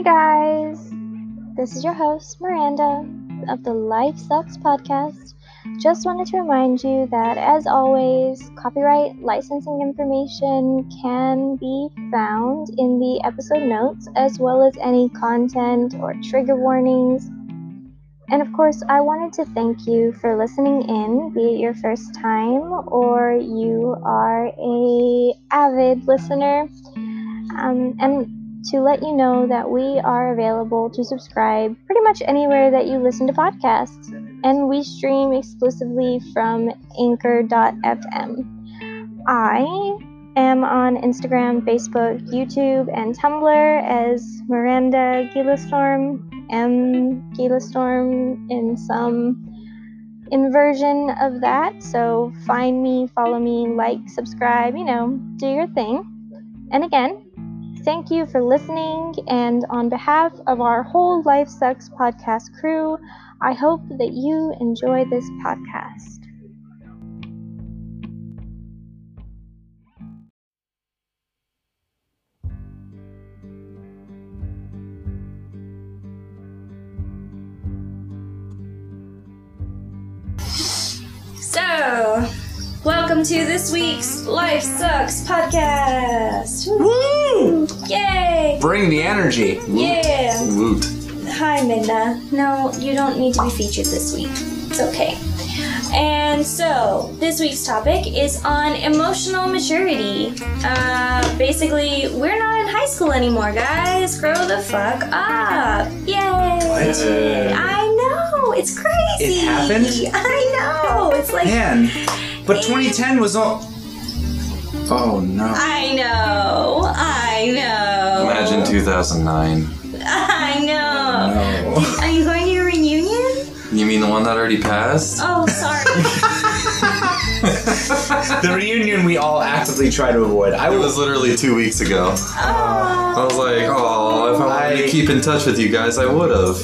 guys, this is your host Miranda of the Life Sucks podcast. Just wanted to remind you that, as always, copyright licensing information can be found in the episode notes, as well as any content or trigger warnings. And of course, I wanted to thank you for listening in, be it your first time or you are a avid listener. And to let you know that we are available to subscribe pretty much anywhere that you listen to podcasts. And we stream exclusively from Anchor.fm. I am on Instagram, Facebook, YouTube, and Tumblr as Miranda Gilastorm, M. Gilastorm in some inversion of that. So find me, follow me, like, subscribe, do your thing. And again, thank you for listening, and on behalf of our whole Life Sucks podcast crew, I hope that you enjoy this podcast. So, welcome to this week's Life Sucks podcast. Woo! Yay! Bring the energy. Yeah. Woot. Hi, Minna. No, you don't need to be featured this week. It's okay. And so, this week's topic is on emotional maturity. Basically, we're not in high school anymore, guys. Grow the fuck up. Yay! What? I know! It's crazy! It happened? I know! It's like... Man, but 2010 was all... Oh, no. I know! Imagine 2009. I know! No. Are you going to your reunion? You mean the one that already passed? Oh, sorry. The reunion we all actively try to avoid. It was literally 2 weeks ago. Oh. I was like, oh, if I wanted to keep in touch with you guys, I would have.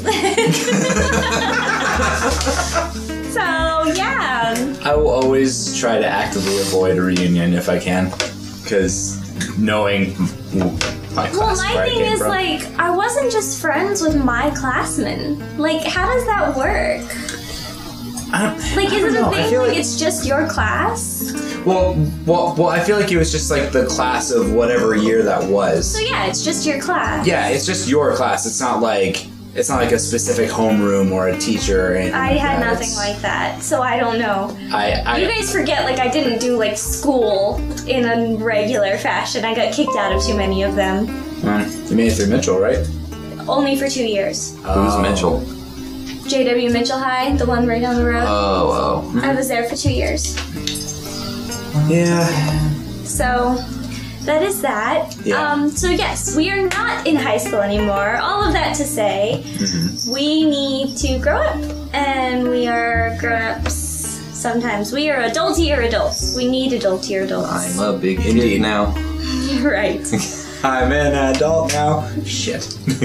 So, yeah. I will always try to actively avoid a reunion if I can, because knowing my class Well, my where I thing came is, from. like, I wasn't just friends with my classmen. Like, how does that work? Like, is it a thing like it's just your class? Well, I feel like it was just like the class of whatever year that was. So, yeah, it's just your class. Yeah, it's just your class. It's not like a specific homeroom or a teacher or anything. I had that. nothing like that, so I don't know. You You guys forget, like, I didn't do, like, school in a regular fashion. I got kicked out of too many of them. You made it through Mitchell, right? Only for 2 years. Who's Mitchell? JW Mitchell High, the one right down the road. Oh. I was there for 2 years. Yeah. So, that is that. Yeah. So yes, we are not in high school anymore. All of that to say, we need to grow up. And we are grown-ups sometimes. We are adultier adults. We need adultier adults. I'm a big kid now. Right. I'm an adult now. Shit.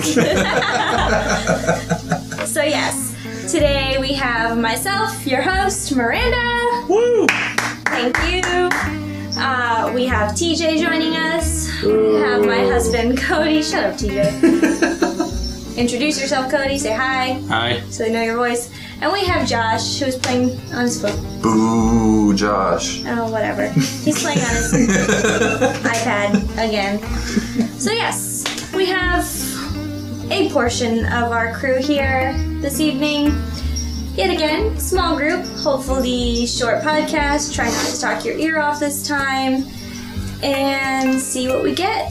So yes, today we have myself, your host, Miranda. Woo! Thank you. We have TJ joining us. Ooh. We have my husband, Cody. Shut up, TJ. Introduce yourself, Cody. Say hi, Hi. so they know your voice. And we have Josh, who's playing on his phone. Boo, Josh. Oh, whatever. He's playing on his iPad again. So yes, we have a portion of our crew here this evening. Yet again, small group, hopefully short podcast. Try not to talk your ear off this time. And see what we get.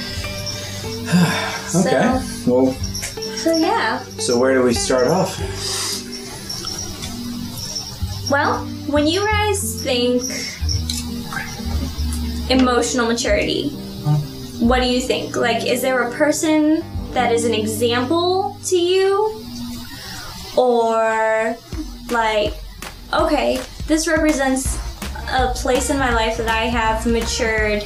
Okay. So yeah. So where do we start off? Well, when you guys think emotional maturity, what do you think? Like, is there a person that is an example to you? Or, like, okay, this represents a place in my life that I have matured.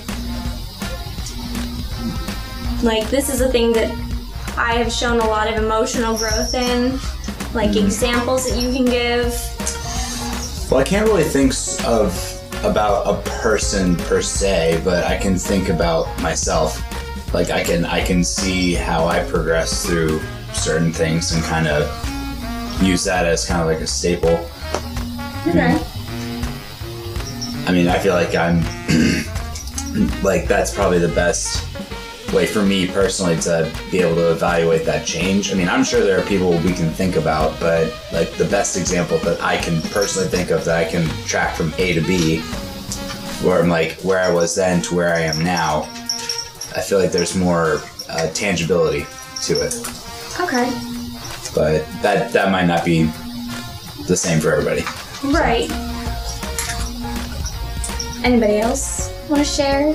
Like, this is a thing that I have shown a lot of emotional growth in. Like, examples that you can give. Well, I can't really think about a person per se, but I can think about myself. like I can see how I progress through certain things and kind of use that as kind of like a staple. Okay. I mean, I feel like I'm like that's probably the best way for me personally to be able to evaluate that change. I mean, I'm sure there are people we can think about, but like the best example that I can personally think of that I can track from A to B, where I'm like where I was then to where I am now, I feel like there's more tangibility to it. Okay. But that might not be the same for everybody. Right. Anybody else want to share?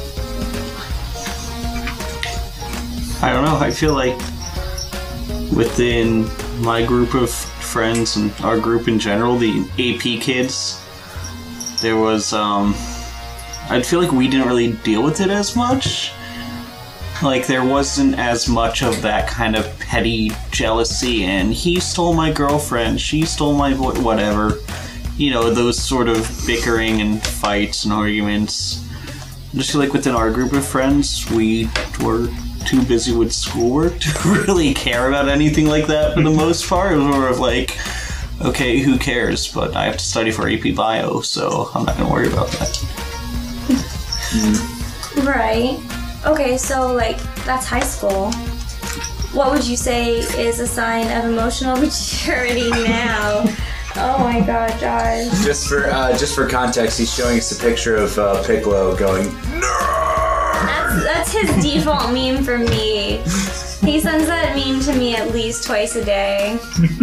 I don't know. I feel like within my group of friends and our group in general, the AP kids, there was, I feel like we didn't really deal with it as much. Like, there wasn't as much of that kind of petty jealousy and he stole my girlfriend, she stole my whatever. You know, those sort of bickering and fights and arguments. I just feel like within our group of friends, we were too busy with schoolwork to really care about anything like that for the most part. It was more of like, okay, who cares? But I have to study for AP Bio, so I'm not going to worry about that. Right. Okay, so like that's high school. What would you say is a sign of emotional maturity now? Oh my god, Josh. Just for context, he's showing us a picture of Piccolo going, "Nerd!" That's his default meme for me. He sends that meme to me at least twice a day.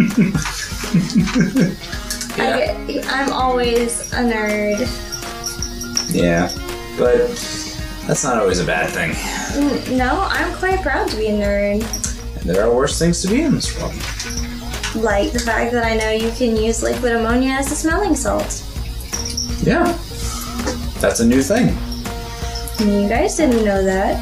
Yeah. I'm always a nerd. Yeah, but that's not always a bad thing. No, I'm quite proud to be a nerd. And there are worse things to be in this world. Like the fact that I know you can use liquid ammonia as a smelling salt. Yeah, that's a new thing. You guys didn't know that.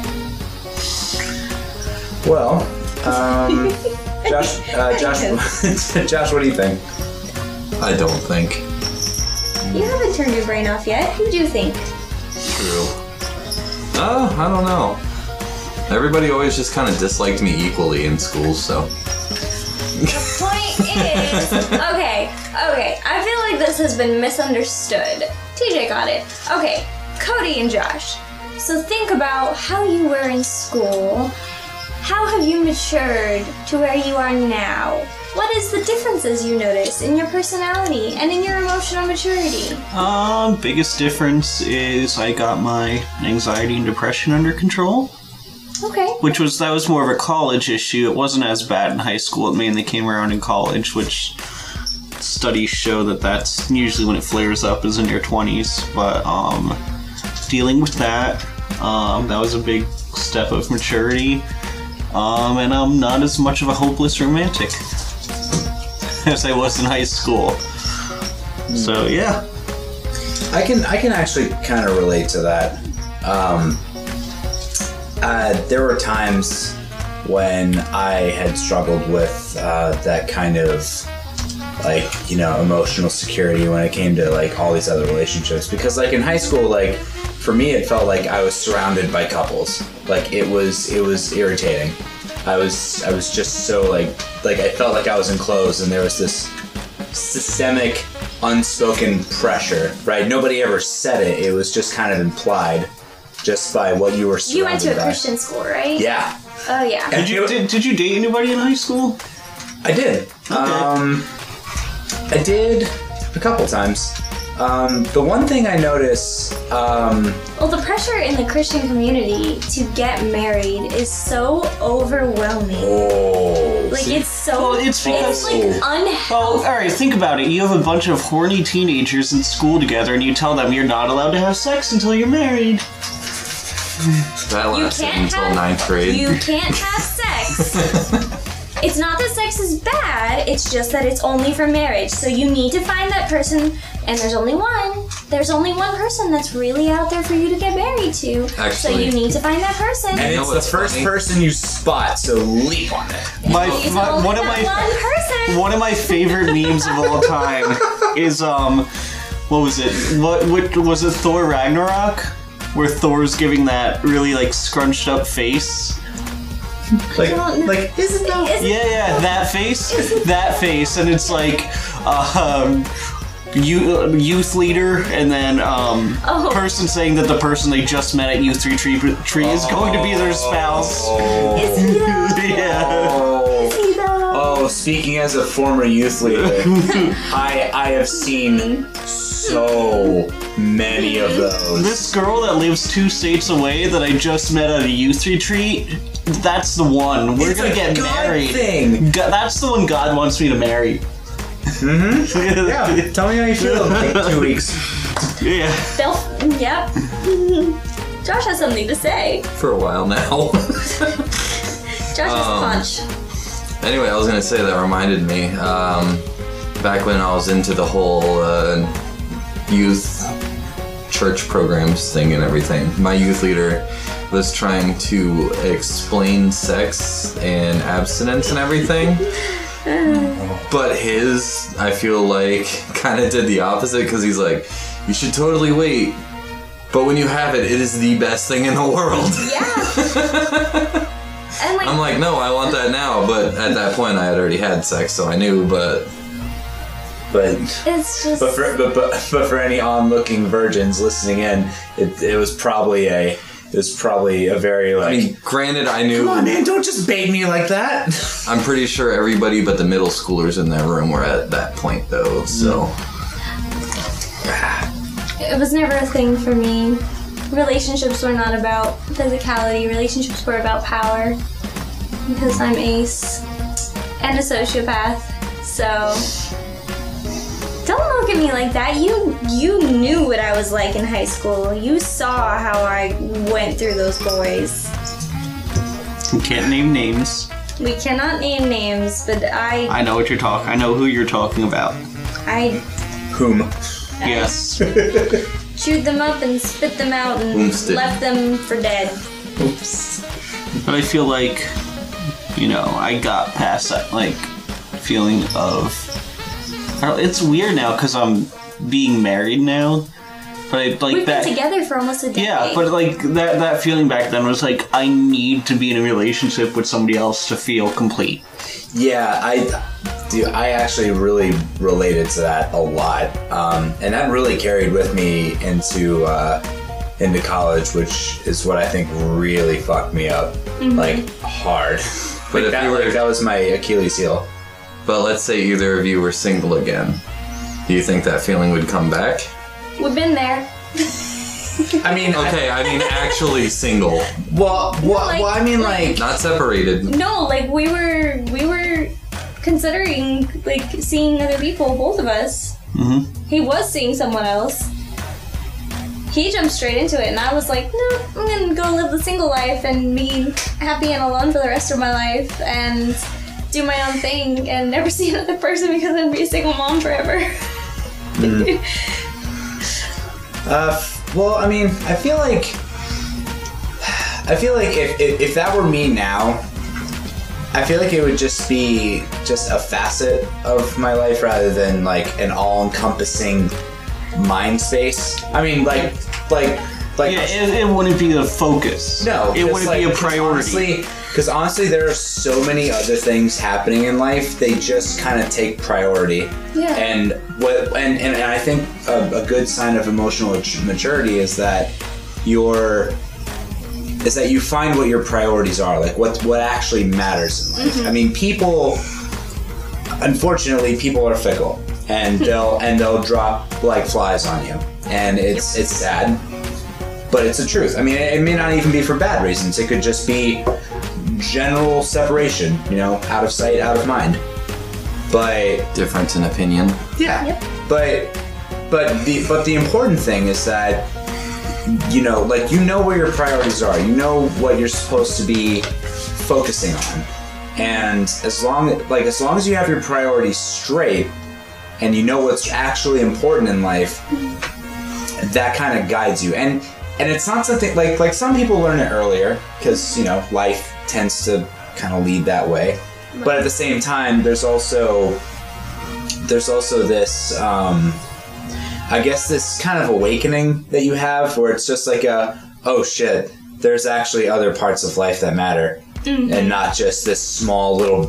Well, Josh, Josh, what do you think? I don't think. You haven't turned your brain off yet. Who do you think? True. I don't know. Everybody always just kind of disliked me equally in school, so. The point is, okay, I feel like this has been misunderstood. TJ got it. Okay, Cody and Josh. So think about how you were in school. How have you matured to where you are now? What is the differences you notice in your personality and in your emotional maturity? Biggest difference is I got my anxiety and depression under control. Okay. That was more of a college issue. It wasn't as bad in high school. It mainly came around in college, which studies show that's usually when it flares up is in your 20s. But dealing with that was a big step of maturity. And I'm not as much of a hopeless romantic as I was in high school. So yeah. I can actually kind of relate to that. There were times when I had struggled with that kind of like, you know, emotional security when it came to like all these other relationships, because like in high school, like for me it felt like I was surrounded by couples. Like it was irritating. I was just so like I felt like I was enclosed and there was this systemic unspoken pressure, right? Nobody ever said it. It was just kind of implied just by what you were surrounded by. You went to a Christian school, right? Yeah. Oh yeah. Did you date anybody in high school? I did. Okay. I did a couple times. The one thing I noticed... well, the pressure in the Christian community to get married is so overwhelming. Oh. Like, see? it's so... Well, it's because... like unhealthy. Well, alright, think about it. You have a bunch of horny teenagers in school together and you tell them you're not allowed to have sex until you're married. That lasted until 9th grade. You can't have sex. It's not that sex is bad, it's just that it's only for marriage. So you need to find that person, and there's only one. There's only one person that's really out there for you to get married to. Actually. So you need to find that person. And it's the first person you spot, so leap on it. One of my favorite memes of all time is what was it? What was it? Thor Ragnarok? where Thor's giving that really like scrunched up face. Like isn't that? Yeah, that face, and it's like, youth leader, and then person saying that the person they just met at Youth Retreat Tree is going to be their spouse. Is he though? Yeah. Is he though? Oh, speaking as a former youth leader, I have seen so many of those. This girl that lives 2 states away that I just met at a youth retreat, that's the one. We're gonna get married. Thing. That's the one God wants me to marry. Mm-hmm. Yeah. Tell me how you feel in like 2 weeks. Yeah. Yep. Josh has something to say. For a while now. Josh has a punch. Anyway, I was gonna say that reminded me. Back when I was into the whole youth church programs thing and everything, my youth leader was trying to explain sex and abstinence and everything. But I feel like, kind of did the opposite, because he's like, you should totally wait, but when you have it, it is the best thing in the world. Yeah. And I'm like, no, I want that now, but at that point I had already had sex, so I knew, but it's just. But for any onlooking virgins listening in, it was probably a very like. I mean, granted, I knew. Come on, man! Don't just bait me like that. I'm pretty sure everybody but the middle schoolers in that room were at that point, though. So It was never a thing for me. Relationships were not about physicality. Relationships were about power. Because I'm ace and a sociopath, so don't look at me like that. You knew what I was like in high school. You saw how I went through those boys. We can't name names. We cannot name names, but I know what you're talking. I know who you're talking about. Whom? Yes. Chewed them up and spit them out and Boomstick. left them for dead. Oops. But I feel like, I got past that, like, feeling of... It's weird now, because I'm being married now. But We've been together for almost a decade. Yeah, but, like, that feeling back then was like, I need to be in a relationship with somebody else to feel complete. Yeah, I actually really related to that a lot. And that really carried with me into college, which is what I think really fucked me up, like, hard. But that was my Achilles heel. But let's say either of you were single again. Do you think that feeling would come back? We've been there. I mean, Okay, I mean actually single. Well, I mean, like, Not separated. No, like we were considering like seeing other people, both of us. Mm-hmm. He was seeing someone else. He jumped straight into it, and I was like, no, I'm gonna go live the single life and be happy and alone for the rest of my life and do my own thing and never see another person because I'm gonna be a single mom forever. Well, I mean, I feel like if that were me now, I feel like it would just be just a facet of my life rather than like an all-encompassing mind space. I mean, like. Yeah, it wouldn't be the focus. No, it wouldn't be a priority. Because honestly, there are so many other things happening in life. They just kind of take priority. Yeah. And I think a good sign of emotional maturity is that you find what your priorities are, like what actually matters in life. I mean, unfortunately, people are fickle, and they'll drop like flies on you, and it's sad. But it's the truth. I mean, it may not even be for bad reasons. It could just be general separation, out of sight, out of mind. But Difference in opinion. yeah. Yep. But the important thing is that where your priorities are. You know what you're supposed to be focusing on. And as long as you have your priorities straight and you know what's actually important in life, that kind of guides you. And it's not something like some people learn it earlier because life tends to kind of lead that way. But at the same time, there's also this I guess this kind of awakening that you have where it's just like oh shit, there's actually other parts of life that matter. And not just this small little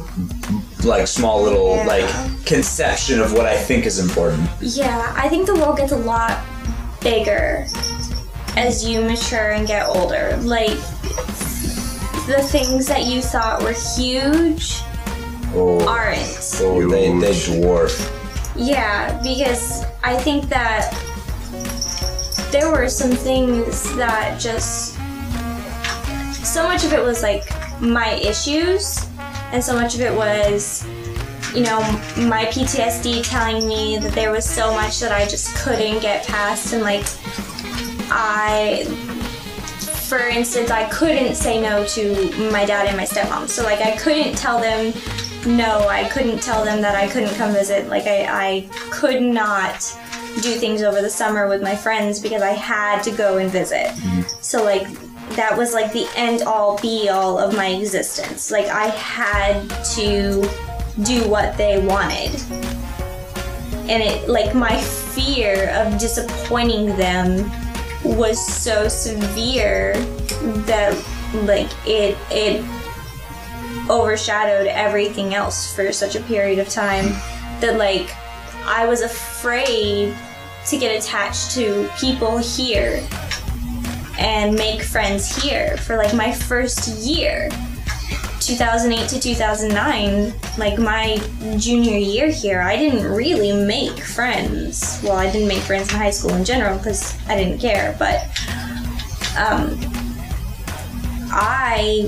conception of what I think is important. Yeah, I think the world gets a lot bigger as you mature and get older. Like, the things that you thought were huge aren't. Oh, they dwarf. Yeah, because I think that there were some things that just... So much of it was like my issues, and so much of it was, my PTSD telling me that there was so much that I just couldn't get past, and like, for instance, I couldn't say no to my dad and my stepmom. So like, I couldn't tell them no, I couldn't tell them that I couldn't come visit. Like, I could not do things over the summer with my friends because I had to go and visit. So like, that was like the end all be all of my existence. Like, I had to do what they wanted. And it, like, my fear of disappointing them was so severe that, like, it overshadowed everything else for such a period of time that, like, I was afraid to get attached to people here and make friends here for like my first year, 2008 to 2009, like my junior year here. I didn't really make friends. Well, I didn't make friends in high school in general because I didn't care, but I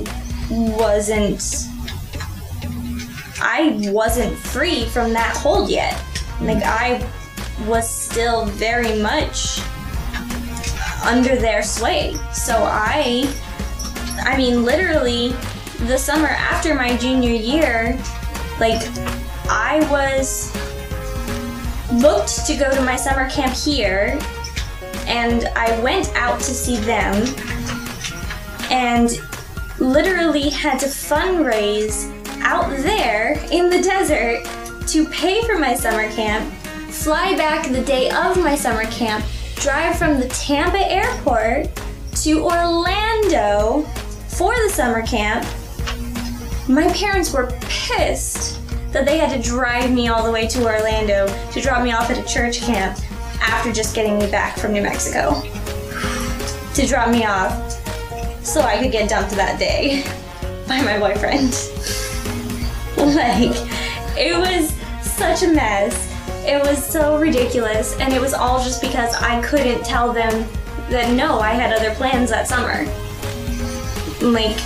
wasn't free from that hold yet. Like, I was still very much under their sway. So I mean, literally, the summer after my junior year, like, I was booked to go to my summer camp here, and I went out to see them, and literally had to fundraise out there in the desert to pay for my summer camp, fly back the day of my summer camp, drive from the Tampa airport to Orlando for the summer camp. My parents were pissed that they had to drive me all the way to Orlando to drop me off at a church camp after just getting me back from New Mexico. To drop me off so I could get dumped that day by my boyfriend. Like, it was such a mess. It was so ridiculous, and it was all just because I couldn't tell them that no, I had other plans that summer. Like,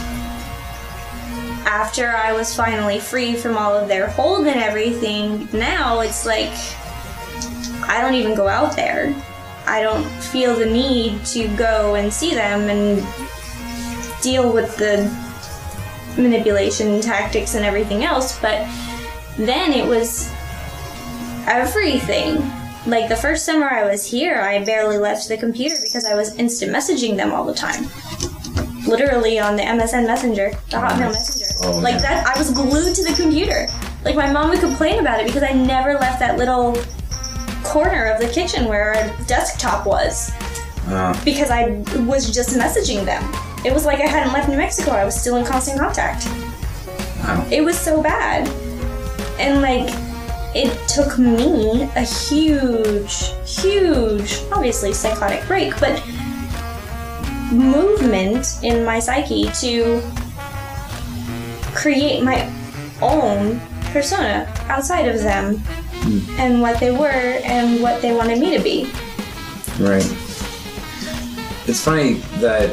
after I was finally free from all of their hold and everything, now it's like, I don't even go out there. I don't feel the need to go and see them and deal with the manipulation tactics and everything else, but then it was everything. Like, the first summer I was here, I barely left the computer because I was instant messaging them all the time. Literally on the MSN Messenger, the Hotmail Messenger. Like, that, I was glued to the computer. Like, my mom would complain about it because I never left that little corner of the kitchen where our desktop was. Because I was just messaging them. It was like I hadn't left New Mexico. I was still in constant contact. It was so bad. And, like, it took me a huge, obviously psychotic break, but movement in my psyche to create my own persona outside of them and what they were and what they wanted me to be. Right. It's funny that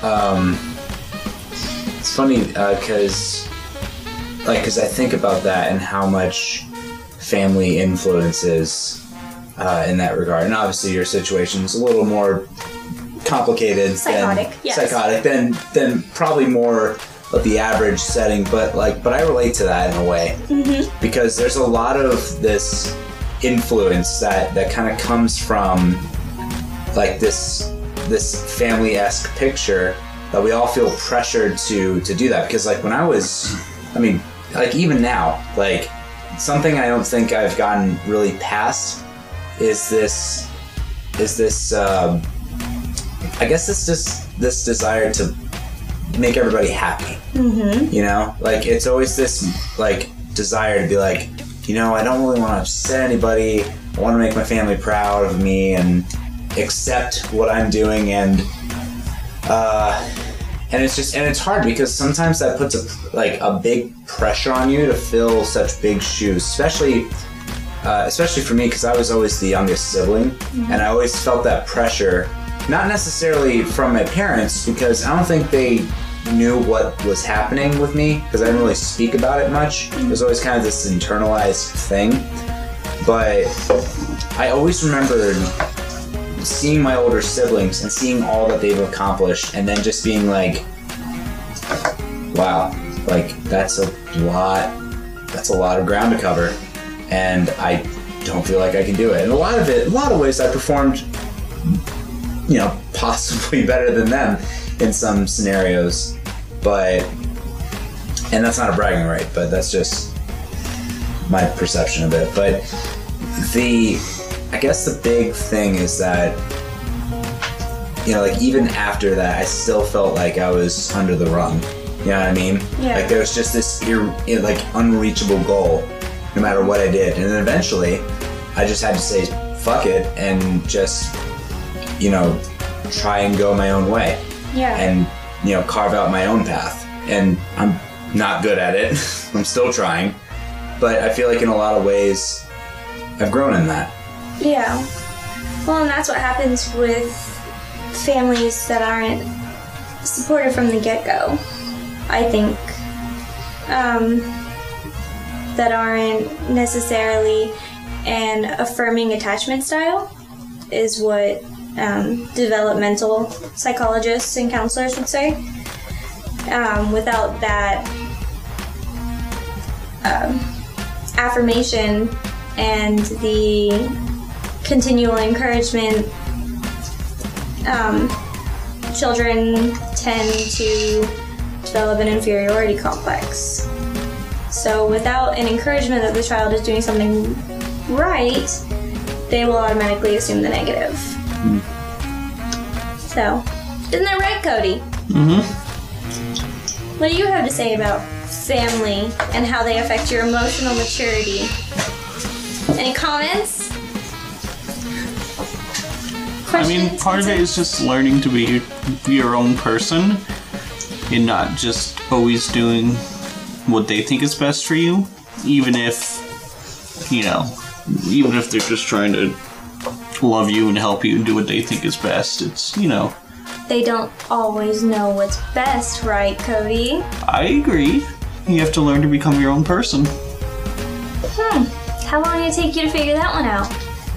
because I think about that and how much family influences in that regard. And obviously your situation is a little more complicated than probably more of the average setting, but I relate to that in a way. Because there's a lot of this influence that kind of comes from like this family-esque picture that we all feel pressured to do that. Because like when I was, like even now, like something I don't think I've gotten really past is this is this, I guess it's just this desire to make everybody happy. You know, like it's always this like desire to be like, you know, I don't really want to upset anybody. I want to make my family proud of me and accept what I'm doing, and it's hard because sometimes that puts a big pressure on you to fill such big shoes, especially for me, because I was always the youngest sibling, and I always felt that pressure, not necessarily from my parents, because I don't think they knew what was happening with me, because I didn't really speak about it much. It was always kind of this internalized thing, but I always remembered seeing my older siblings and seeing all that they've accomplished, and then just being like, wow, like that's a lot of ground to cover, and I don't feel like I can do it. And a lot of ways I performed, you know, possibly better than them in some scenarios, and that's not a bragging right, but that's just my perception of it. But I guess the big thing is that, you know, like even after that, I still felt like I was under the rung. You know what I mean? Yeah. Like there was just this unreachable goal, no matter what I did. And then eventually, I just had to say, fuck it, and just, you know, try and go my own way. Yeah. And, you know, carve out my own path. And I'm not good at it. I'm still trying. But I feel like in a lot of ways, I've grown in that. Yeah. Well, and that's what happens with families that aren't supportive from the get-go, I think. That aren't necessarily an affirming attachment style is what developmental psychologists and counselors would say. Without that affirmation and the continual encouragement, children tend to develop an inferiority complex. So without an encouragement that the child is doing something right, they will automatically assume the negative. So, isn't that right, Cody? What do you have to say about family and how they affect your emotional maturity? Any comments? I mean, Questions? part of it is just learning to be your own person and not just always doing what they think is best for you, even if they're just trying to love you and help you and do what they think is best. It's, you know. They don't always know what's best, right, Cody? I agree. You have to learn to become your own person. How long did it take you to figure that one out?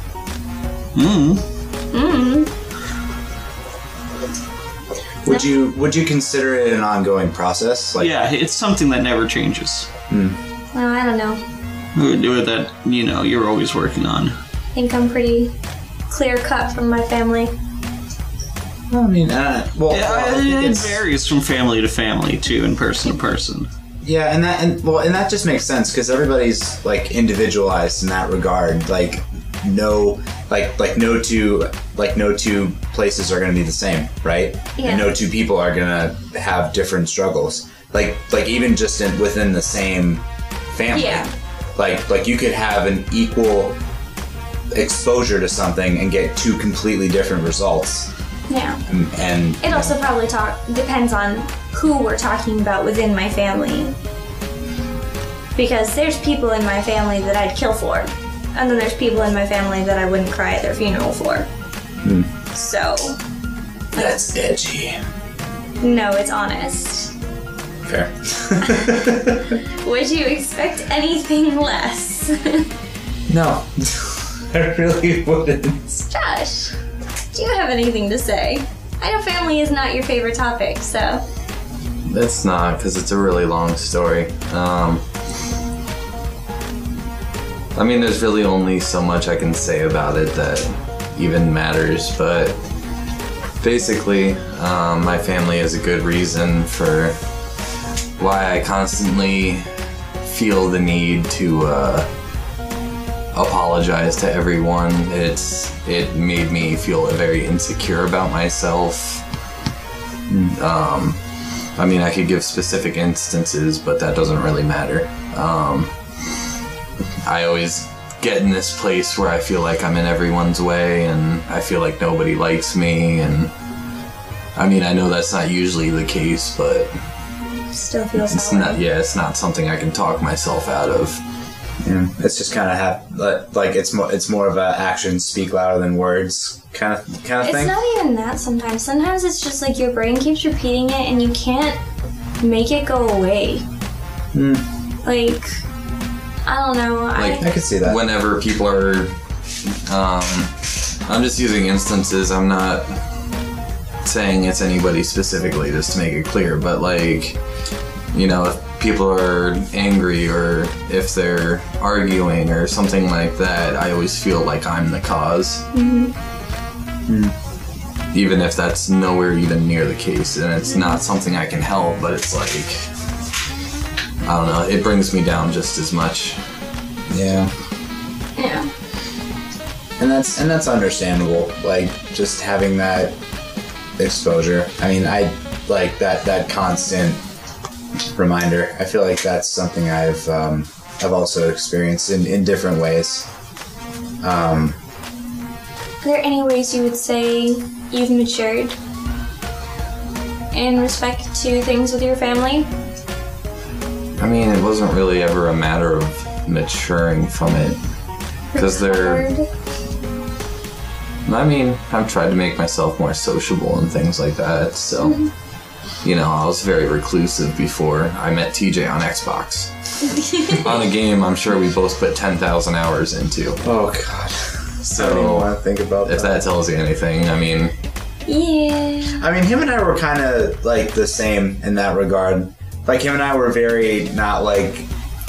Would you consider it an ongoing process? Like, Yeah, it's something that never changes. Well, I don't know. That, you're always working on. I think I'm pretty clear-cut from my family. I mean, I think It varies from family to family, too, and person to person. Yeah, and that just makes sense because everybody's like individualized in that regard. Like no two places are going to be the same, right? Yeah. And no two people are going to have different struggles. Like even just within the same family. Yeah. Like you could have an equal exposure to something and get two completely different results. Yeah. And It also probably depends on who we're talking about within my family. Because there's people in my family that I'd kill for. And then there's people in my family that I wouldn't cry at their funeral for. So, that's edgy. no, it's honest. Fair. Would you expect anything less? No. I really wouldn't. Josh, do you have anything to say? I know family is not your favorite topic, so... It's not, because it's a really long story. I mean, there's really only so much I can say about it that even matters, but basically, my family is a good reason for why I constantly feel the need to apologize to everyone. It made me feel very insecure about myself. I mean, I could give specific instances, but that doesn't really matter. I always get in this place where I feel like I'm in everyone's way, and I feel like nobody likes me, and I mean, I know that's not usually the case, but Still feels it's that not. way. Yeah, it's not something I can talk myself out of. Yeah, it's just kind of like it's more of a actions speak louder than words kind of It's thing. not even that sometimes. Sometimes it's just like your brain keeps repeating it and you can't make it go away. Like, I don't know. Like, I could see that. Whenever people are, I'm just using instances. I'm not saying it's anybody specifically, just to make it clear. But like, you know, if people are angry or if they're arguing or something like that, I always feel like I'm the cause. Even if that's nowhere even near the case, and it's not something I can help, but it's like, I don't know, it brings me down just as much. Yeah, yeah. and that's understandable. Like just having that exposure. I mean, I like that constant reminder. I feel like that's something I've also experienced in different ways. Are there any ways you would say you've matured in respect to things with your family? I mean, it wasn't really ever a matter of maturing from it. Because Recovered? I mean, I've tried to make myself more sociable and things like that, so, you know, I was very reclusive before I met TJ on Xbox. On a game I'm sure we both put 10,000 hours into. Oh God, I don't even So, want to think about if that tells you anything, I mean, Yeah. I mean, him and I were kind of like the same in that regard. Like him and I were very not like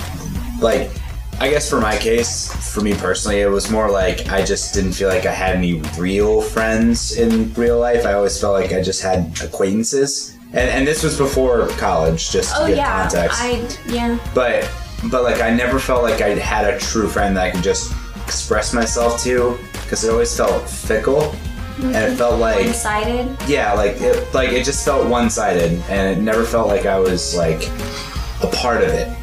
I guess for my case, for me personally, it was more like I just didn't feel like I had any real friends in real life. I always felt like I just had acquaintances. And this was before college, just to Oh give yeah. context. But like I never felt like I had a true friend that I could just express myself to, because it always felt fickle. And it felt like One-sided. yeah, like it just felt one-sided, and it never felt like I was like a part of it.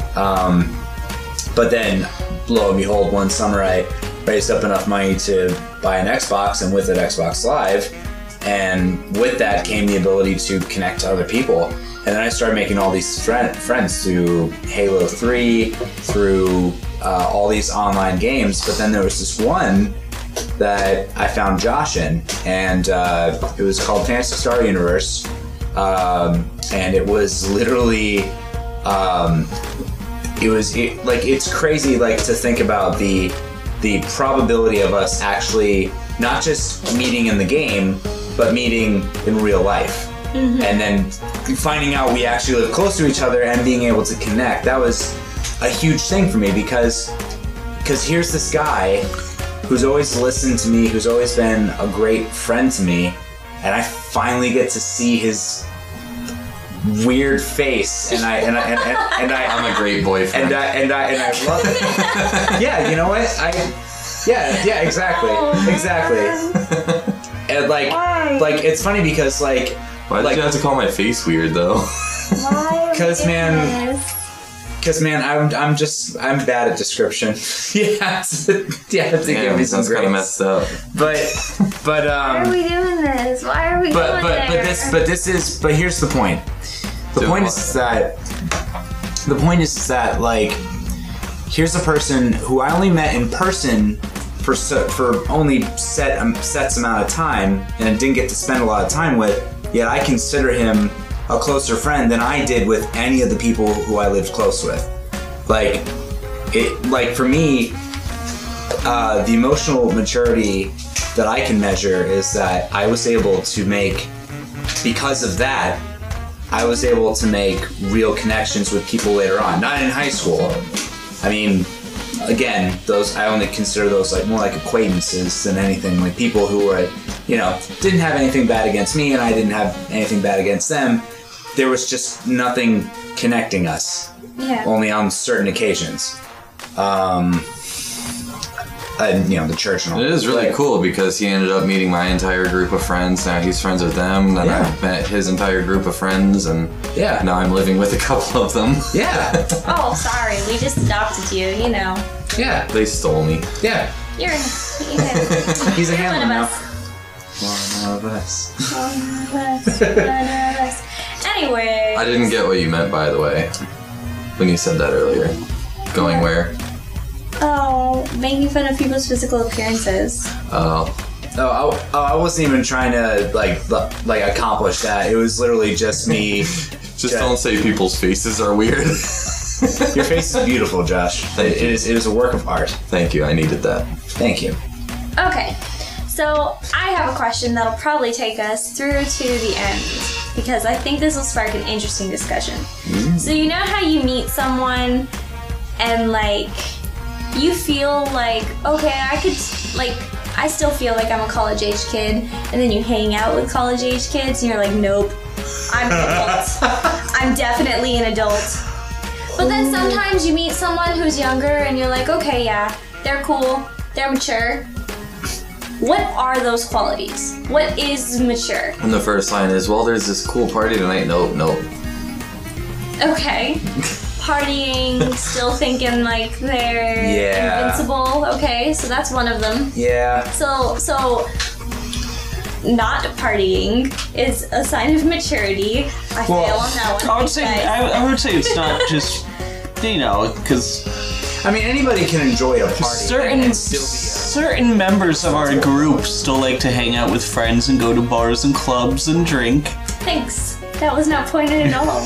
But then, lo and behold, one summer I raised up enough money to buy an Xbox, and with it, Xbox Live. And with that came the ability to connect to other people. And then I started making all these friends through Halo 3, through all these online games. But then there was this one that I found Josh in, and it was called Phantasy Star Universe. And it was literally... it's crazy like to think about the probability of us actually not just meeting in the game, but meeting in real life. And then finding out we actually live close to each other and being able to connect. That was a huge thing for me, because here's this guy who's always listened to me, who's always been a great friend to me, and I finally get to see his weird face, and I'm a great boyfriend. and I love it. Yeah, you know what? Yeah, exactly. And like it's funny because like Why did you have to call my face weird though? Why? Because man, I'm bad at description. You have to give me some that's kind of grace. messed up. But Why are we doing this? Why are we going there? but here's the point. The point is that like here's a person who I only met in person for only sets amount of time, and didn't get to spend a lot of time with. Yet I consider him a closer friend than I did with any of the people who I lived close with. Like for me, the emotional maturity that I can measure is that I was able to make, because of that, I was able to make real connections with people later on. Not in high school. I mean, again, those I only consider those like more like acquaintances than anything. Like people who were, didn't have anything bad against me, and I didn't have anything bad against them. There was just nothing connecting us. Yeah. Only on certain occasions. and the church and all. It is really Like, cool because he ended up meeting my entire group of friends. Now he's friends with them, and Yeah. I've met his entire group of friends, and Yeah. now I'm living with a couple of them. Yeah. Oh, sorry. We just adopted you, you know. Yeah. They stole me. Yeah. You're He's a one handler of now. us. One of us. One of us. Anyway. I didn't get what you meant, by the way, when you said that earlier. Going where? Oh, making fun of people's physical appearances. Oh. Oh, I wasn't even trying to like accomplish that. It was literally just me. Just don't say people's faces are weird. Your face is beautiful, Josh. Thank you. It is a work of art. Thank you, I needed that. Thank you. Okay, so I have a question that'll probably take us through to the end because I think this will spark an interesting discussion. So you know how you meet someone and like you feel like, okay, I still feel like I'm a college age kid, and then you hang out with college age kids and you're like, nope, I'm an adult. I'm definitely an adult. But then sometimes you meet someone who's younger and you're like, okay, yeah, they're cool, they're mature. What are those qualities? What is mature? And the first line is, well, there's this cool party tonight. Nope. Okay. Partying, still thinking like they're Yeah. invincible. Okay, so that's one of them. Yeah. So not partying is a sign of maturity. I fail on that one. I would say guys. I would say it's not just because I mean, anybody can enjoy a party certain and still be. certain members of our group still like to hang out with friends and go to bars and clubs and drink. Thanks. That was not pointed at all.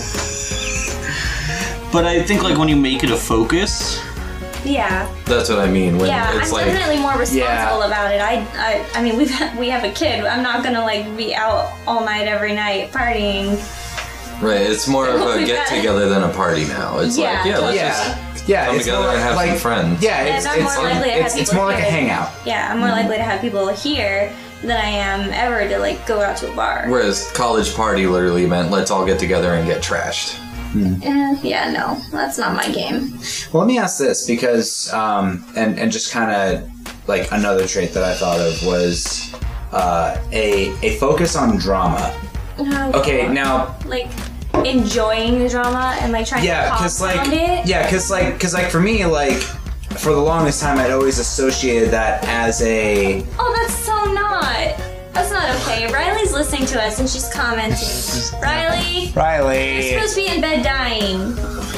But I think like when you make it a focus, Yeah. That's what I mean. When Yeah, it's I'm like, definitely more responsible Yeah. about it. I mean, we have a kid. I'm not gonna like be out all night every night partying. right, it's more of a We've get together than a party now. It's Yeah, like, yeah, let's just Yeah, come it's together more and have like, some friends. Yeah, And it's I'm more likely to have it's people more like a here. hangout. Yeah, I'm more likely to have people here than I am ever to like go out to a bar. Whereas college party literally meant let's all get together and get trashed. Yeah, no, that's not my game. Well, let me ask this because, and just kind of like another trait that I thought of was a focus on drama. Oh, Okay, God. now Like enjoying the drama and like trying to yeah, talk because like around it. because for me like for the longest time I'd always associated that as a Oh, that's so not. That's not okay. Riley's listening to us and she's commenting. Riley, you're Riley. supposed to be in bed dying.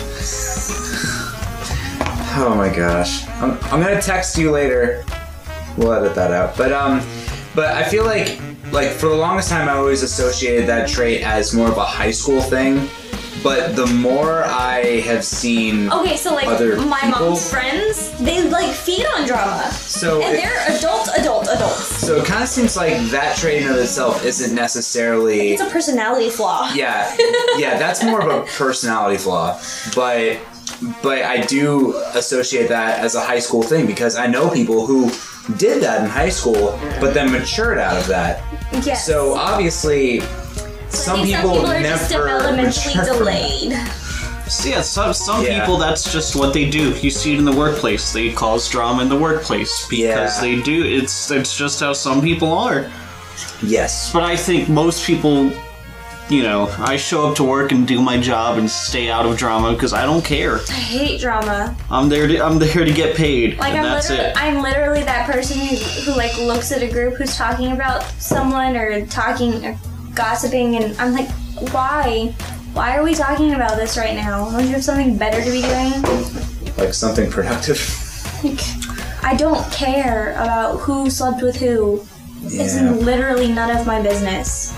Oh my gosh, I'm gonna text you later. We'll edit that out. But I feel like for the longest time I always associated that trait as more of a high school thing. But the more I have seen, Okay, so like Other my people? mom's friends, they like feed on drama. so And it, they're adults. so it kind of seems like that trait in of itself isn't necessarily. It's a personality flaw. Yeah, that's more of a personality flaw. But I do associate that as a high school thing because I know people who did that in high school, but then matured out of that. Yes. So obviously, I think people are never just developmentally mature from that. delayed. so yeah, some Yeah. people that's just what they do. You see it in the workplace. They cause drama in the workplace because Yeah. they do. It's just how some people are. Yes. But I think most people, I show up to work and do my job and stay out of drama because I don't care. I hate drama. I'm there to get paid, Like and that's it. I'm literally that person who like looks at a group who's talking about someone or talking or gossiping, and I'm like, why? Why are we talking about this right now? Don't you have something better to be doing? Like something productive. Like, I don't care about who slept with who. It's Yeah. literally none of my business.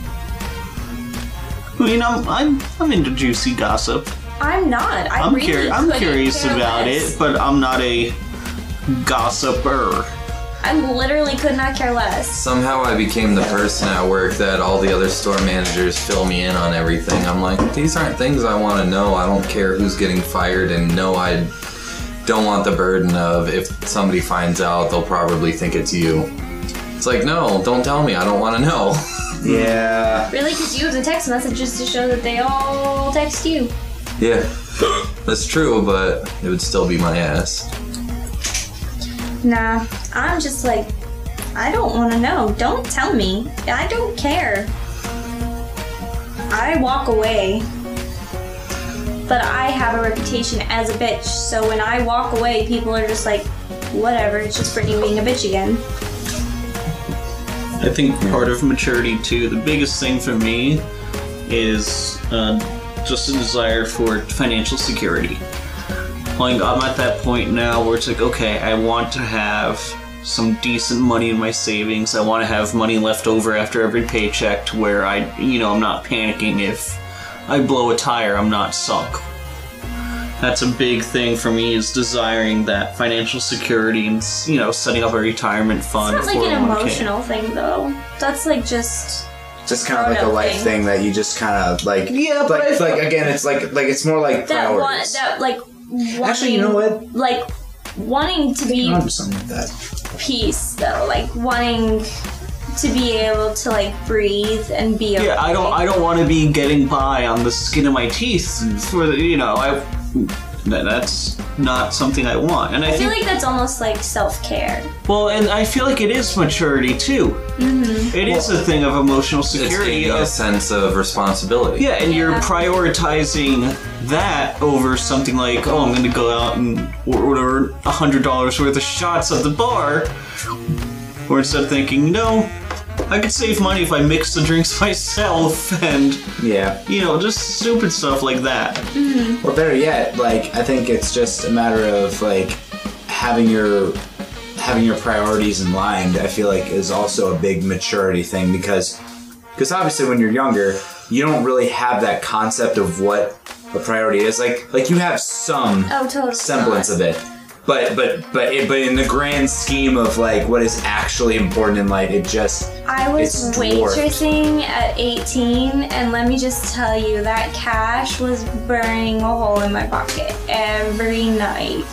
I'm into juicy gossip. I'm not. I I'm really I'm couldn't curious care about less. it, but I'm not a gossiper. I literally could not care less. Somehow I became the person at work that all the other store managers fill me in on everything. I'm like, these aren't things I want to know. I don't care who's getting fired, and no, I don't want the burden of if somebody finds out, they'll probably think it's you. It's like, no, don't tell me. I don't want to know. Yeah. Really? Because you have the text messages to show that they all text you. Yeah, that's true, but it would still be my ass. Nah, I'm just like, I don't want to know. Don't tell me. I don't care. I walk away. But I have a reputation as a bitch, so when I walk away, people are just like, whatever, it's just Brittany being a bitch again. I think part of maturity too, the biggest thing for me is just a desire for financial security. Like, I'm at that point now where it's like, okay, I want to have some decent money in my savings. I want to have money left over after every paycheck to where I'm not panicking if I blow a tire, I'm not sunk. That's a big thing for me, is desiring that financial security and, setting up a retirement fund. It's not like an emotional thing, though. That's like just kind of like a life thing that you just kind of like. Yeah, but again, it's like it's more like priorities. Wanting, actually, you know what? Like wanting to be something like that. Peace, though, like wanting to be able to like breathe and be okay. Yeah, I don't want to be getting by on the skin of my teeth for that's not something I want. And I feel like that's almost like self-care. Well, and I feel like it is maturity too. Mm-hmm. It is a thing of emotional security. It's a sense of responsibility. Yeah, and you're prioritizing that over something like, oh, I'm going to go out and order $100 worth of shots at the bar. Or instead of thinking, no, I could save money if I mix the drinks myself, and just stupid stuff like that. Mm-hmm. Well, better yet, like, I think it's just a matter of like having your priorities in line. I feel like is also a big maturity thing because obviously when you're younger, you don't really have that concept of what a priority is. Like you have some semblance of it. But in the grand scheme of like what is actually important in life, I was waitressing at 18, and let me just tell you that cash was burning a hole in my pocket every night.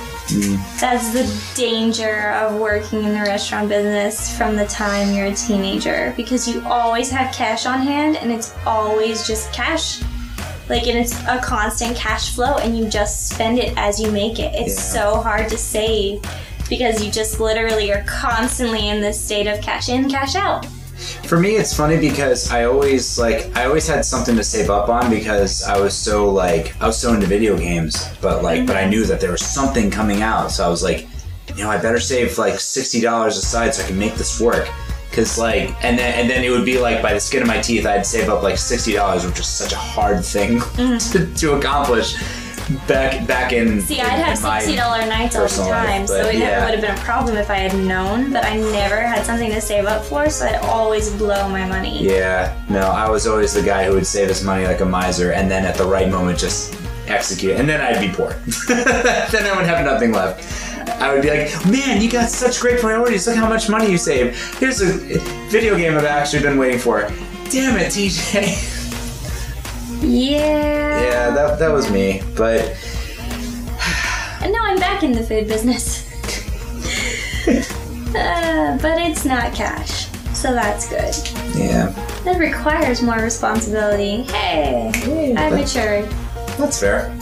That's the danger of working in the restaurant business from the time you're a teenager, because you always have cash on hand, and it's always just cash. Like, and it's a constant cash flow, and you just spend it as you make it. It's so hard to save because you just literally are constantly in this state of cash in, cash out. For me, it's funny because I always had something to save up on because I was so into video games, but I knew that there was something coming out, so I was like, I better save like $60 aside so I can make this work. Cause and then it would be like by the skin of my teeth, I'd save up like $60, which is such a hard thing to accomplish back in. See, I'd have $60 nights all the time, so it never would have been a problem if I had known. But I never had something to save up for, so I'd always blow my money. Yeah, no, I was always the guy who would save his money like a miser, and then at the right moment just execute, and then I'd be poor. Then I would have nothing left. I would be like, man, you got such great priorities. Look how much money you save. Here's a video game I've actually been waiting for. Damn it, TJ. Yeah. Yeah, that was me. But and now I'm back in the food business. But it's not cash, so that's good. Yeah. That requires more responsibility. Hey, I matured. That's fair.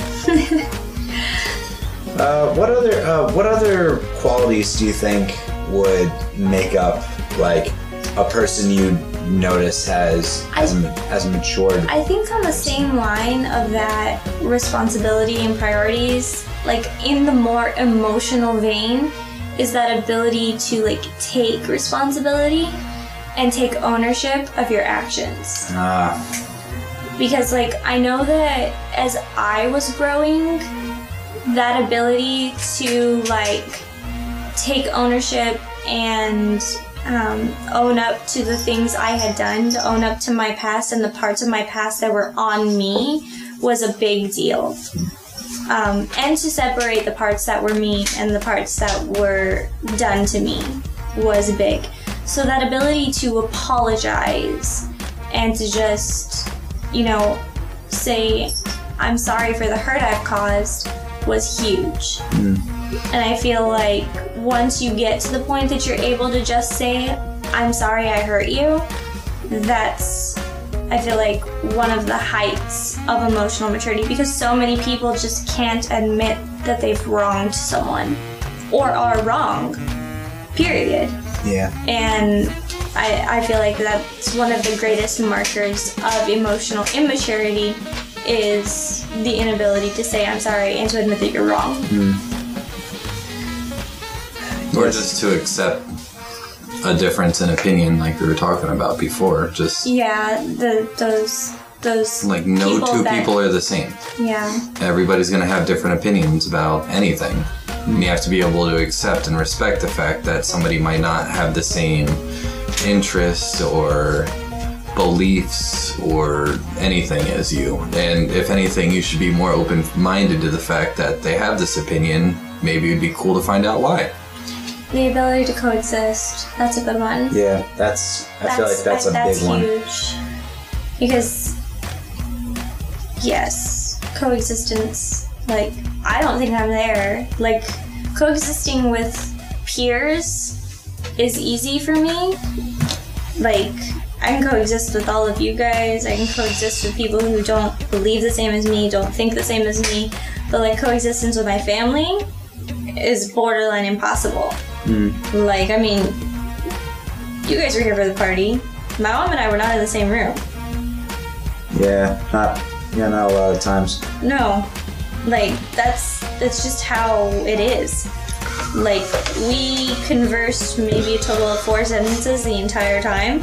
What other qualities do you think would make up like a person you notice has matured? I think on the same line of that responsibility and priorities, like in the more emotional vein, is that ability to like take responsibility and take ownership of your actions. Because like I know that as I was growing, that ability to like take ownership and own up to the things I had done, to own up to my past and the parts of my past that were on me was a big deal. And to separate the parts that were me and the parts that were done to me was big. So that ability to apologize and to just, say, I'm sorry for the hurt I've caused was huge. And I feel like once you get to the point that you're able to just say, I'm sorry I hurt you, that's, I feel like, one of the heights of emotional maturity, because so many people just can't admit that they've wronged someone. or are wrong. Period. Yeah. And I feel like that's one of the greatest markers of emotional immaturity is the inability to say I'm sorry and to admit that you're wrong. Or just to accept a difference in opinion, like we were talking about before. Just Yeah, those like no two people are the same. Yeah. Everybody's gonna have different opinions about anything. And you have to be able to accept and respect the fact that somebody might not have the same interests or beliefs or anything as you. And if anything, you should be more open-minded to the fact that they have this opinion. Maybe it'd be cool to find out why. The ability to coexist. That's a good one. Yeah, I feel like that's a big one. That's huge. Because, yes, coexistence, like, I don't think I'm there. Like, coexisting with peers is easy for me. Like, I can coexist with all of you guys. I can coexist with people who don't believe the same as me, don't think the same as me. But, like, coexistence with my family is borderline impossible. Like, I mean, you guys were here for the party. My mom and I were not in the same room. Yeah, not a lot of times. No. Like, that's just how it is. Like, we conversed maybe a total of 4 sentences the entire time.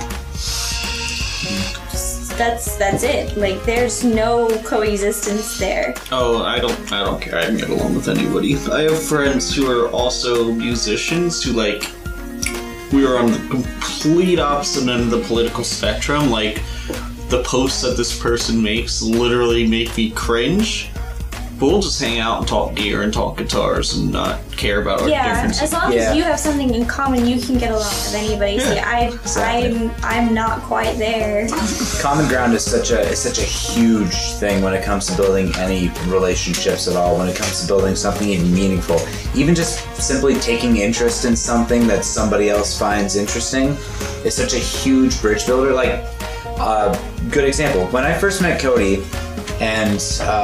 That's it. Like, there's no coexistence there. Oh, I don't care. I can get along with anybody. I have friends who are also musicians who, like, we are on the complete opposite end of the political spectrum. Like, the posts that this person makes literally make me cringe. But we'll just hang out and talk gear and talk guitars and not care about our differences. As long as you have something in common, you can get along with anybody. Yeah, See, I'm not quite there. Common ground is such a huge thing when it comes to building any relationships at all. When it comes to building something even meaningful, even just simply taking interest in something that somebody else finds interesting is such a huge bridge builder. Like, good example. When I first met Cody. And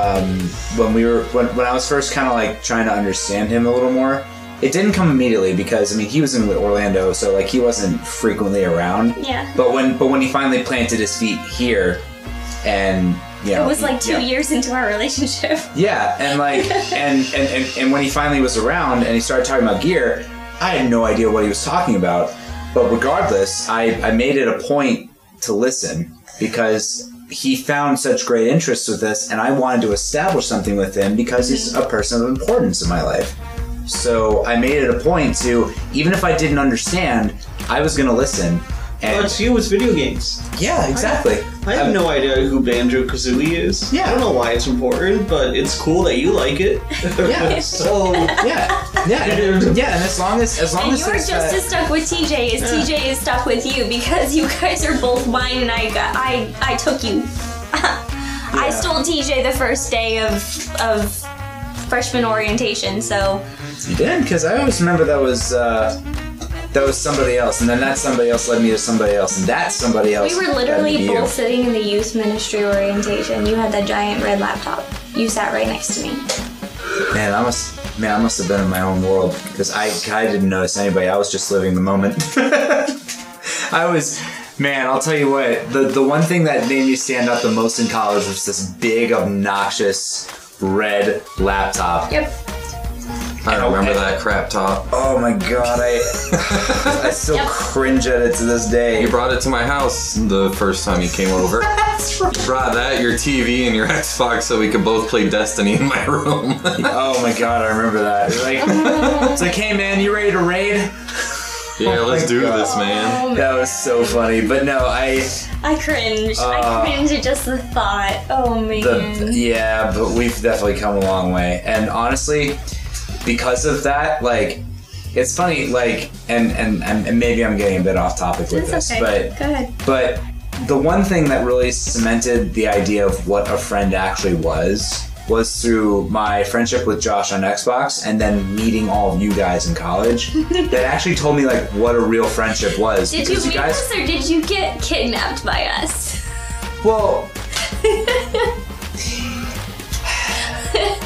when I was first kind of like trying to understand him a little more, it didn't come immediately because I mean he was in Orlando, so like he wasn't frequently around. Yeah. But when he finally planted his feet here, and you know, it was like 2 years into our relationship. Yeah, and like and when he finally was around and he started talking about gear, I had no idea what he was talking about. But regardless, I made it a point to listen because he found such great interest with this, and I wanted to establish something with him because he's a person of importance in my life. So I made it a point to, even if I didn't understand, I was going to listen. And Well, it's you with video games. yeah, exactly. I have no idea who Banjo-Kazooie is. Yeah. I don't know why it's important, but it's cool that you like it. Yeah. So Yeah, and as long as And there's you're just that- as stuck with TJ as TJ is stuck with you because you guys are both mine and I took you. I stole TJ the first day of freshman orientation, so You did? Because I always remember that was somebody else, and then that somebody else led me to somebody else, and that somebody else we were led me literally to you. both sitting in the youth ministry orientation. You had that giant red laptop. You sat right next to me. Man, I must have been in my own world because I didn't notice anybody. I was just living the moment. I'll tell you what, the one thing that made me stand out the most in college was this big, obnoxious red laptop. Yep. I don't remember that crap top. Oh my god, I still cringe at it to this day. You brought it to my house the first time you came over. That's right. You brought that, your TV, and your Xbox so we could both play Destiny in my room. Oh my god, I remember that. It's like, hey man, you ready to raid? Yeah, Oh let's my do God. this, man. That was so funny. But no, I cringe. I cringe at just the thought. Oh man. yeah, but we've definitely come a long way. And honestly, because of that, like, it's funny, like, and maybe I'm getting a bit off topic with It's this, okay. but Go ahead. But the one thing that really cemented the idea of what a friend actually was through my friendship with Josh on Xbox and then meeting all of you guys in college that actually told me like what a real friendship was. Did you because meet us or did you get kidnapped by us? Well, I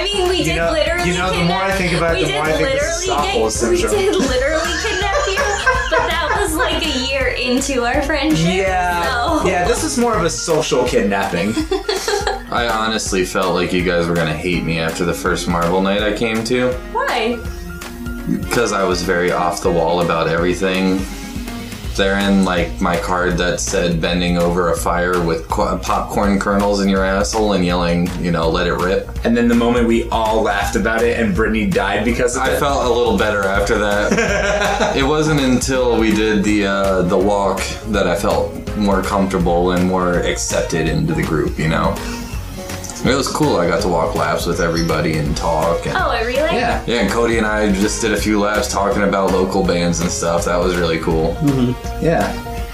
I mean, we did literally. You know, the more I think about it, the more I think this is Stockholm we syndrome. did literally kidnap you, but that was like a year into our friendship. Yeah, so. yeah. This is more of a social kidnapping. I honestly felt like you guys were gonna hate me after the first Marvel night I came to. Why? Because I was very off the wall about everything. Therein, like, my card that said bending over a fire with popcorn kernels in your asshole and yelling, you know, let it rip. And then the moment we all laughed about it and Brittany died because of it. I felt a little better after that. It wasn't until we did the walk that I felt more comfortable and more accepted into the group, you know? It was cool. I got to walk laps with everybody and talk. And, Oh, really? Yeah. yeah, and Cody and I just did a few laps talking about local bands and stuff. That was really cool. Yeah.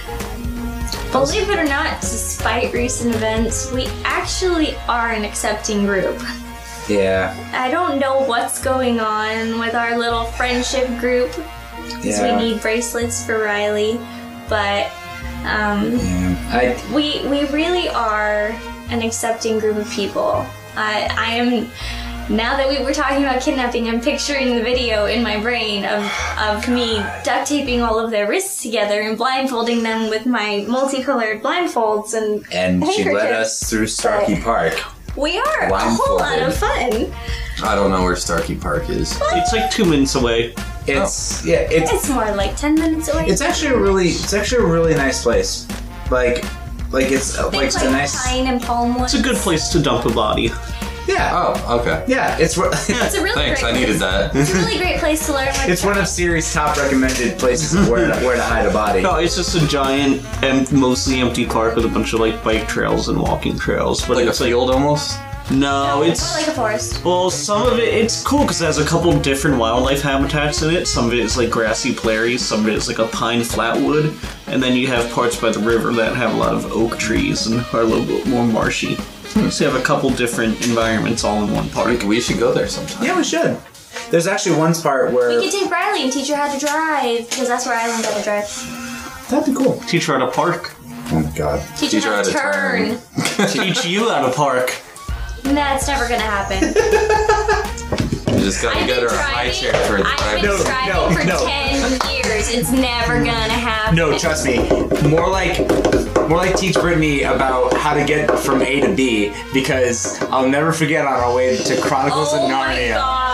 Believe it or not, despite recent events, we actually are an accepting group. Yeah. I don't know what's going on with our little friendship group, because we Yeah. need bracelets for Riley, but Yeah. we really are an accepting group of people. I am, now that we were talking about kidnapping, I'm picturing the video in my brain of me duct taping all of their wrists together and blindfolding them with my multicolored blindfolds and She led handkerchiefs. us through Starkey Park. We are a whole lot of fun. I don't know where Starkey Park is. It's like 2 minutes away. It's it's It's more like 10 minutes away. actually a really nice place. Like it's Think like it's a nice. pine and palm woods. It's a good place to dump a body. Yeah. Oh, okay. Yeah. It's It's a really Thanks, great I needed place. that. It's a really great place to learn. it's one of Siri's top recommended places of where to hide a body. No, it's just a giant and mostly empty park with a bunch of like bike trails and walking trails. But Like a it's like field almost? no, More it's like a forest. well, some of it's cool because it has a couple different wildlife habitats in it. Some of it is like grassy prairies, some of it is like a pine flatwood, and then you have parts by the river that have a lot of oak trees and are a little bit more marshy. So you have a couple different environments all in one park. We should go there sometime. Yeah, we should. There's actually one part where We could take Riley and teach her how to drive, because that's where I learned how to drive. that'd be cool. Teach her how to park. Oh my god. Teach her how to turn. Teach you how to park. That's never gonna happen. You just gotta get her a high chair for the I've been drive. No, driving no, for no. 10 years. It's never gonna happen. No, trust me. More like teach Brittany about how to get from A to B, because I'll never forget on our way to Chronicles of Oh my Narnia.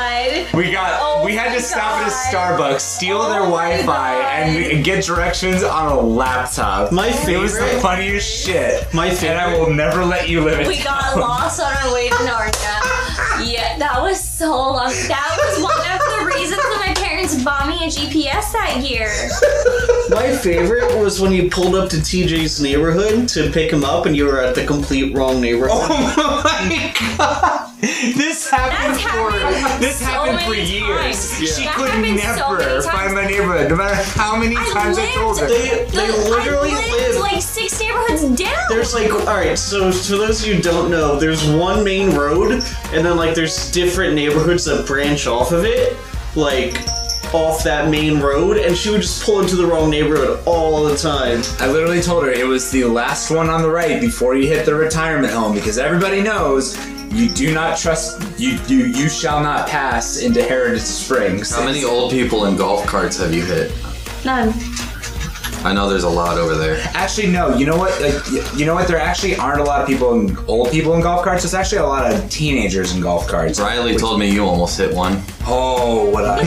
god. We had to stop at a God. Starbucks, steal their Oh my Wi-Fi, God. and get directions on a laptop. My It was the favorite- funniest shit. My And I favorite- will never let you live it. We got lost on our way to Narnia. Yeah, that was so long. That was one of the reasons that my parents bought me a GPS that year. My favorite was when you pulled up to TJ's neighborhood to pick him up and you were at the complete wrong neighborhood. Oh my god! This happened That's happened so for many years. times. She That could happened so never many times. find my neighborhood, no matter how many times I told her. They literally I lived live. like 6 neighborhoods down. There's like, alright, so for those of you who don't know, there's one main road, and then like there's different neighborhoods that branch off of it, like off that main road, and she would just pull into the wrong neighborhood all the time. I literally told her it was the last one on the right before you hit the retirement home, because everybody knows you do not trust you shall not pass into Heritage Springs. How many old people in golf carts have you hit? None. I know there's a lot over there. Actually, no. You know what? You know what? There actually aren't a lot of old people in golf carts. There's actually a lot of teenagers in golf carts. Riley told me you almost hit one. Oh, what I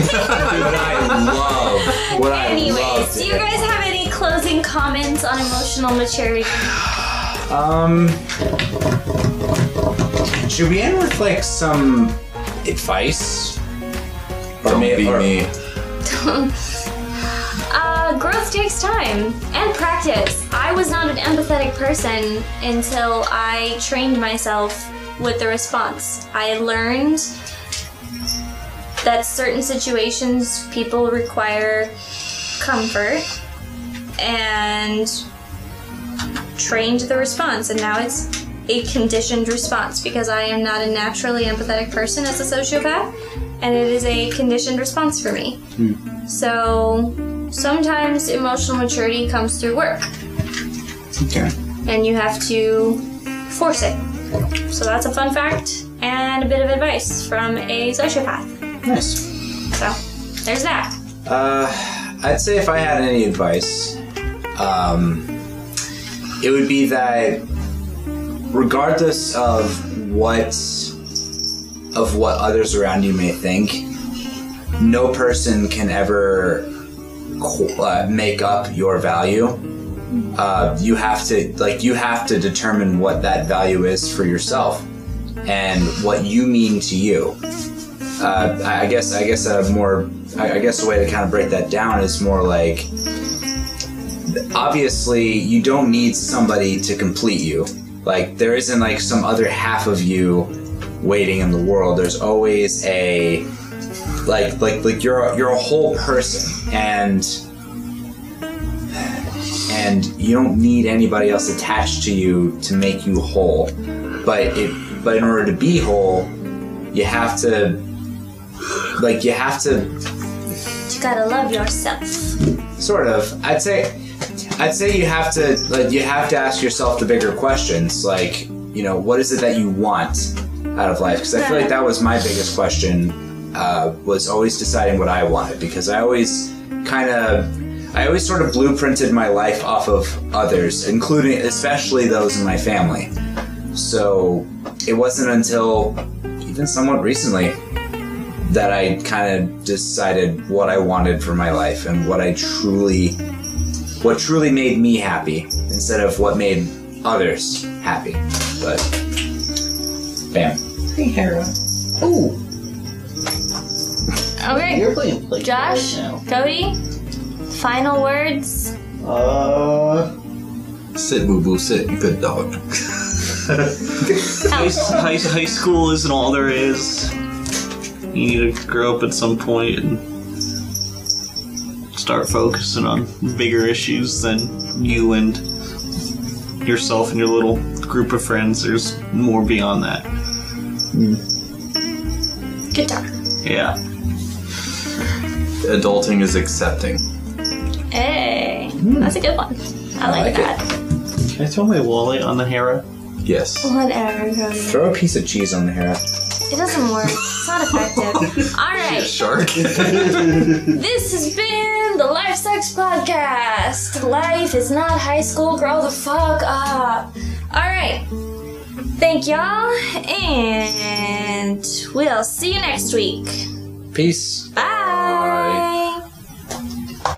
love. What I love. Anyways, to do you hit. guys have any closing comments on emotional maturity? Should we end with like some advice? Don't be me. Growth takes time and practice. I was not an empathetic person until I trained myself with the response. I learned that certain situations people require comfort and trained the response, and now it's a conditioned response because I am not a naturally empathetic person as a sociopath, and it is a conditioned response for me. So sometimes emotional maturity comes through work, Okay. and you have to force it. So that's a fun fact. and a bit of advice from a sociopath. Nice. So, there's that. I'd say if I had any advice, it would be that regardless of what others around you may think, no person can ever make up your value. You have to determine what that value is for yourself and what you mean to you. I guess the way to kind of break that down is more like, obviously you don't need somebody to complete you. Like, there isn't like some other half of you waiting in the world. There's always a like you're a whole person, and you don't need anybody else attached to you to make you whole. But in order to be whole, you gotta love yourself. Sort of. I'd say you have to ask yourself the bigger questions, like, you know, what is it that you want out of life? Because I feel like that was my biggest question, was always deciding what I wanted, because I always sort of blueprinted my life off of others, especially those in my family. So it wasn't until even somewhat recently that I kind of decided what I wanted for my life and what truly made me happy, instead of what made others happy. But bam. Hey, Hera. Ooh. Okay. You're playing Play Josh, right now. Cody, final words. Sit, boo boo, sit. Good dog. High school isn't all there is. You need to grow up at some point and start focusing on bigger issues than you and yourself and your little group of friends. There's more beyond that. Good talk. Yeah. Adulting is accepting. Hey, that's a good one. I like that. Can I throw my wallet on the Hera? Yes. Whatever, Cody. Throw a piece of cheese on the hair. It doesn't work. It's not effective. Alright. Shark. This has been the Life Sucks Podcast. Life is not high school. Grow the fuck up. Alright. Thank y'all. And we'll see you next week. Peace. Bye.